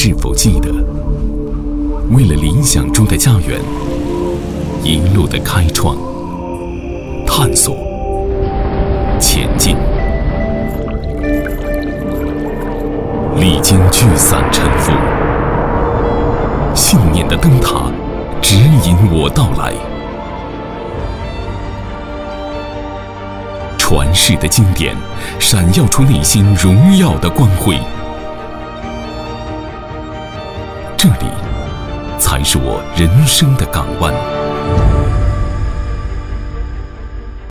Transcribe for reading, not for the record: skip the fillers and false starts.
是否记得，为了理想中的家园，一路的开创、探索、前进，历经聚散沉浮，信念的灯塔指引我到来。传世的经典，闪耀出内心荣耀的光辉。这里，才是我人生的港湾。